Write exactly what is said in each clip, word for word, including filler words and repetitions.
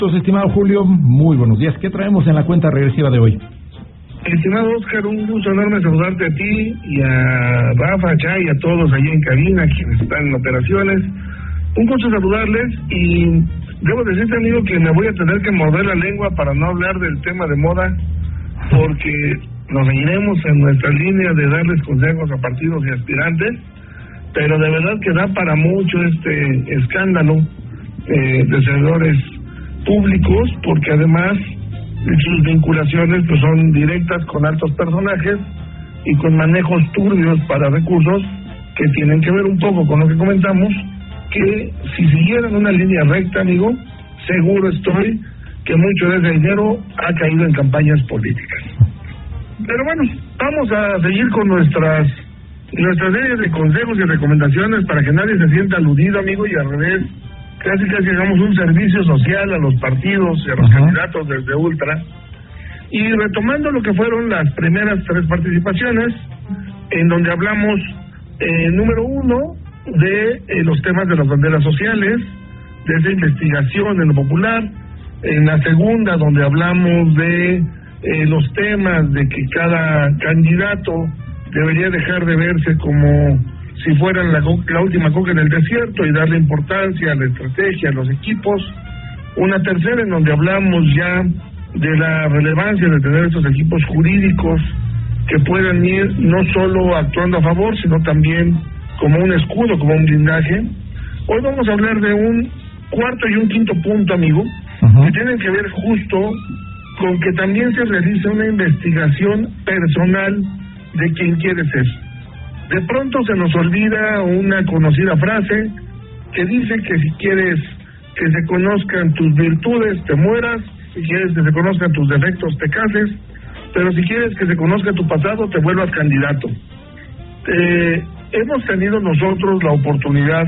Entonces, estimado Julio, muy buenos días. ¿Qué traemos en la cuenta regresiva de hoy? Estimado Oscar, un gusto enorme saludarte a ti y a Rafa, Chay y a todos allí en cabina, quienes están en operaciones. Un gusto saludarles y debo decirte, amigo, que me voy a tener que morder la lengua para no hablar del tema de moda, porque nos seguiremos en nuestra línea de darles consejos a partidos y aspirantes, pero de verdad que da para mucho este escándalo eh, de servidores públicos, porque además sus vinculaciones pues son directas con altos personajes y con manejos turbios para recursos que tienen que ver un poco con lo que comentamos, que si siguieran una línea recta, amigo, seguro estoy que mucho de ese dinero ha caído en campañas políticas. Pero bueno, vamos a seguir con nuestras nuestras series de consejos y recomendaciones para que nadie se sienta aludido, amigo, y al revés, casi casi hagamos un servicio social a los partidos y a los uh-huh. candidatos desde Ultra. Y retomando lo que fueron las primeras tres participaciones, en donde hablamos, eh, número uno, de eh, los temas de las banderas sociales, de esa investigación en lo popular. En la segunda, donde hablamos de eh, los temas de que cada candidato debería dejar de verse como si fueran la, la última coca en el desierto y darle importancia a la estrategia, a los equipos. Una tercera en donde hablamos ya de la relevancia de tener estos equipos jurídicos que puedan ir no solo actuando a favor, sino también como un escudo, como un blindaje. Hoy vamos a hablar de un cuarto y un quinto punto, amigo, uh-huh. que tienen que ver justo con que también se realice una investigación personal de quien quiere ser. De pronto se nos olvida una conocida frase que dice que si quieres que se conozcan tus virtudes, te mueras; si quieres que se conozcan tus defectos, te cases; pero si quieres que se conozca tu pasado, te vuelvas candidato. Eh, hemos tenido nosotros la oportunidad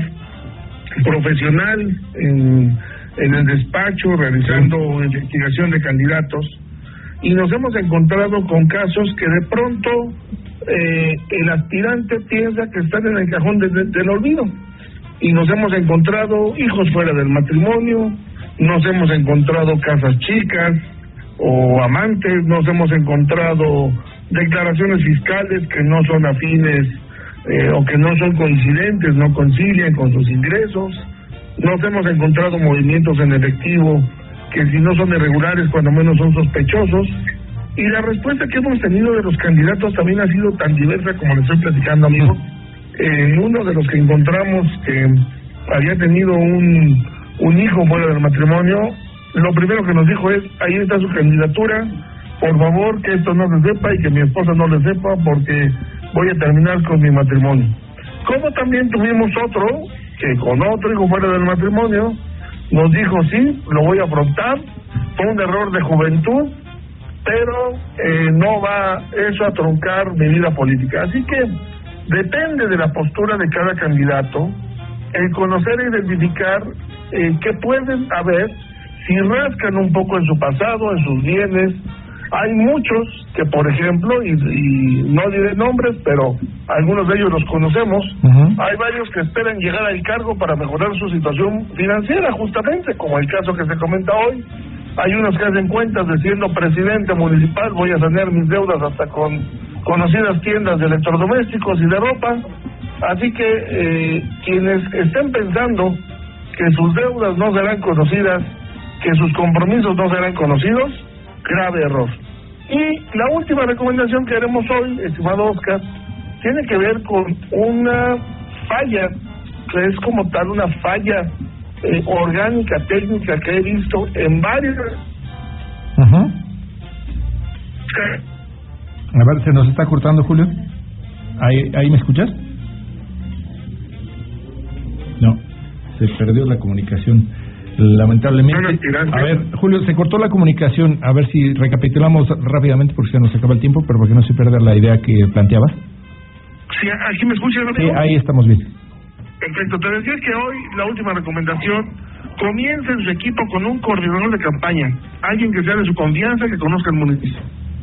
profesional en, en el despacho, realizando investigación de candidatos, y nos hemos encontrado con casos que de pronto eh, el aspirante piensa que están en el cajón de, de, del olvido, y nos hemos encontrado hijos fuera del matrimonio, nos hemos encontrado casas chicas o amantes, nos hemos encontrado declaraciones fiscales que no son afines eh, o que no son coincidentes, no concilian con sus ingresos. Nos hemos encontrado movimientos en efectivo que si no son irregulares, cuando menos son sospechosos. Y la respuesta que hemos tenido de los candidatos también ha sido tan diversa como les estoy platicando, amigo. Eh, uno de los que encontramos que había tenido un, un hijo fuera del matrimonio, lo primero que nos dijo es: ahí está su candidatura, por favor que esto no se sepa y que mi esposa no le sepa, porque voy a terminar con mi matrimonio. Como también tuvimos otro que con otro hijo fuera del matrimonio nos dijo: sí, lo voy a afrontar, fue un error de juventud, pero eh, no va eso a truncar mi vida política. Así que depende de la postura de cada candidato el conocer e identificar eh, qué pueden haber si rascan un poco en su pasado, en sus bienes. Hay muchos que, por ejemplo, y, y no diré nombres, pero algunos de ellos los conocemos, uh-huh. hay varios que esperan llegar al cargo para mejorar su situación financiera, justamente, como el caso que se comenta hoy. Hay unos que hacen cuentas de: siendo presidente municipal voy a sanear mis deudas hasta con conocidas tiendas de electrodomésticos y de ropa. Así que eh, quienes estén pensando que sus deudas no serán conocidas, que sus compromisos no serán conocidos, grave error. Y la última recomendación que haremos hoy, estimado Oscar, tiene que ver con una falla, que es como tal una falla eh, orgánica, técnica, que he visto en varios... Uh-huh. A ver, ¿se nos está cortando, Julio? ¿Ahí, ahí me escuchas? No, se perdió la comunicación, lamentablemente. A ver, Julio, se cortó la comunicación. A ver si recapitulamos rápidamente, porque se nos acaba el tiempo, pero porque no se pierda la idea que planteabas. Sí, ¿aquí me escuchas, amigo? Sí, ahí estamos bien. Perfecto. Te decía que hoy la última recomendación: comience en su equipo con un coordinador de campaña, alguien que sea de su confianza, que conozca el municipio.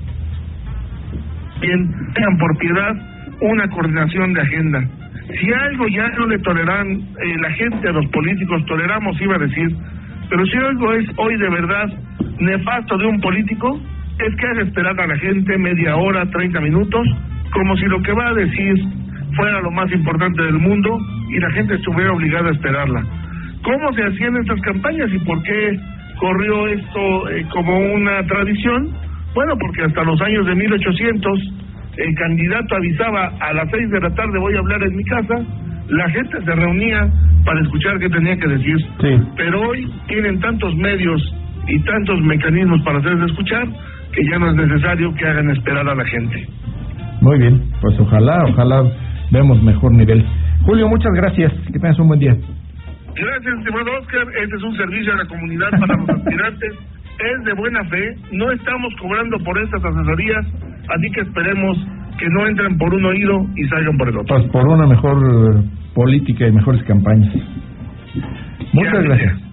Bien, tengan por piedad una coordinación de agenda. Si algo ya no le toleran eh, la gente a los políticos, toleramos, iba a decir, Pero si algo es hoy de verdad nefasto de un político, es que haga esperar a la gente media hora, treinta minutos, como si lo que va a decir fuera lo más importante del mundo y la gente estuviera obligada a esperarla. ¿Cómo se hacían estas campañas y por qué corrió esto eh, como una tradición? Bueno, porque hasta los años de mil ochocientos el candidato avisaba a las seis de la tarde voy a hablar en mi casa, la gente se reunía para escuchar qué tenía que decir. Sí. Pero hoy tienen tantos medios y tantos mecanismos para hacerse escuchar que ya no es necesario que hagan esperar a la gente. Muy bien, pues ojalá, ojalá vemos mejor nivel. Julio, muchas gracias, que tengas un buen día. Gracias, estimado Oscar. Este es un servicio a la comunidad para los aspirantes. Es de buena fe. No estamos cobrando por estas asesorías, así que esperemos que no entren por un oído y salgan por el otro. Pues por una mejor política y mejores campañas. Muchas gracias.